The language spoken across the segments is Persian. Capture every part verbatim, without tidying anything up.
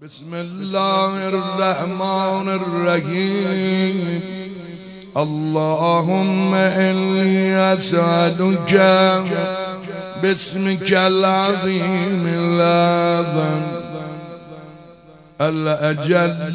بسم الله الرحمن الرحيم. اللهم إني أسألك باسمك العظيم الأعظم الأجل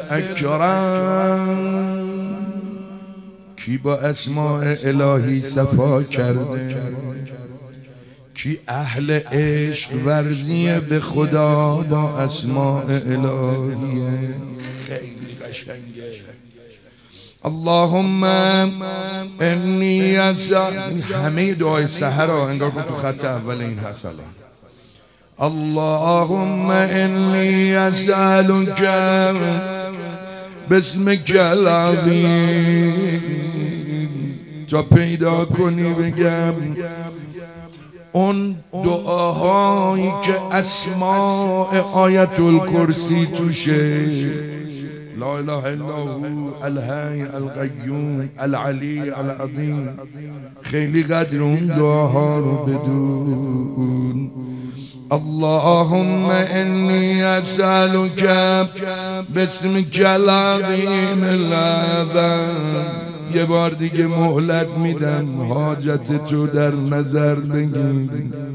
الأكرم. کی با اسماء الهی صفا کرده؟ کی اهل عشق ورزی به خدا با اسماء الهیه؟ خیلی قشنگه. اللهم انی اسأل. همه دعای سحر ها انگار کن تو خط اول این هست. اللهم انی اسألک باسمک العظیم. تا پیدا کنی بگم اون دعاهایی که اسماء آیت الکرسی توشه، لا اله الا هو الحی القیوم العلی العظیم، خیلی قدر اون دعاها رو بدون. اللهم انی اسألک باسمک العظیم الأعظم. یه بار دیگه مهلت میدم، حاجت تو در نظر بگیر.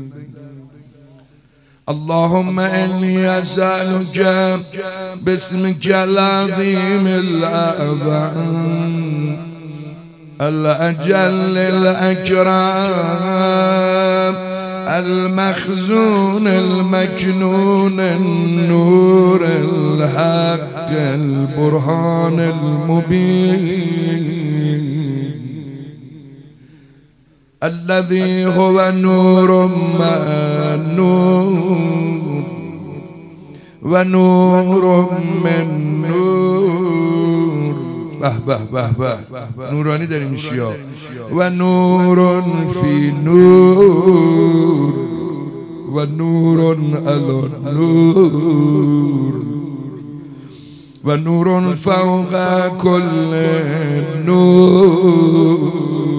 اللهم انی اسألک باسمک العظیم الأعظم الأجل الأكرم المخزون المكنون النور الحق البرهان المبين الذي هو نور مع نور ونور من نور. به به به به نورانی داریم میشیا. و نور فی نور و نور علی نور و نور فوق کل نور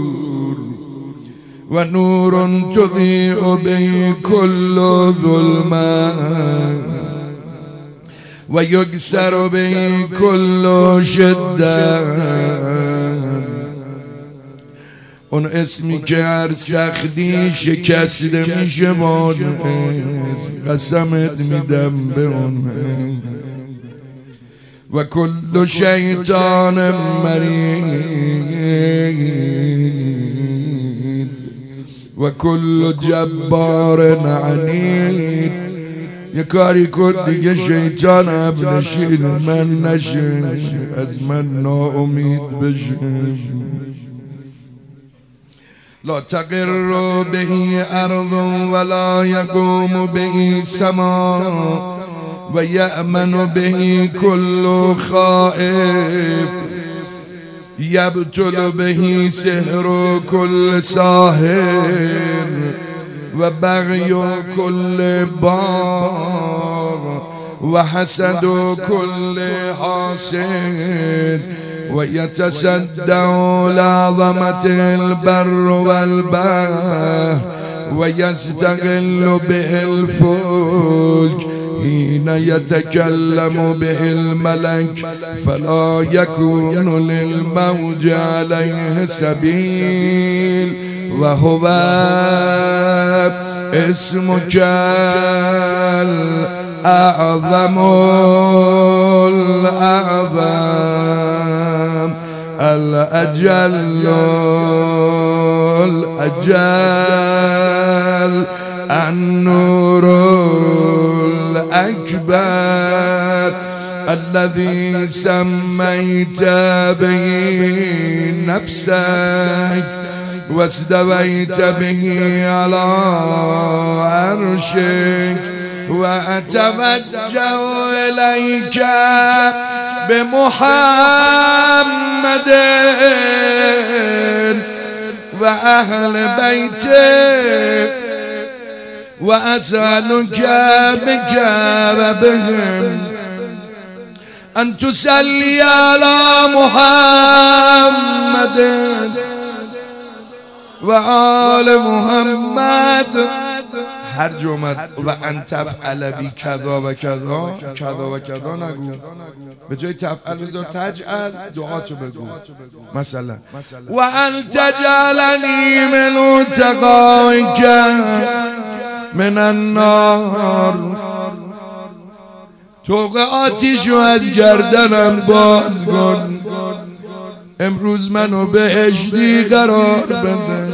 و نور تضیء به کل ظلمه و یکسر به کل شده. اون اسمی که هر سختی شکسته میشه با اون اسم، قسمت میدم به اون اسم. و کل شیطان مرید و کل جبار عنید. یه کاری کن دیگه شیطان ابنشین من نشه، از من ناامید بشه. لا تقر به ارض ولا یقوم به سما و یأمن به کل خائف یبطل به سحر کل ساحر و بغی کل باغ و حسد کل حاسد و یتصدع لعظمت البر والبحر و یستقل به الفلک حين يتكلم به الملك فلا يكون للموج عليه سبيل وهو اسمك الأعظم الأعظم الأجل الأجل النور الأكبر الذي سميت به نفسك واستويت به على عرشك وأتوجه إليك بمحمد وأهل بيته وأسألك بك وبهم أن تصلي على محمد وآل محمد هر جمعت و انت تفعل بی کذا و کذا کذا و کذا نگو، به جای تفعل بذار تجعل، دعاتو بگو. مثلا و ان تجعلنی من تقایک من النار، توق آتیشو از گردنم باز کن، امروز منو بهشتی قرار بده.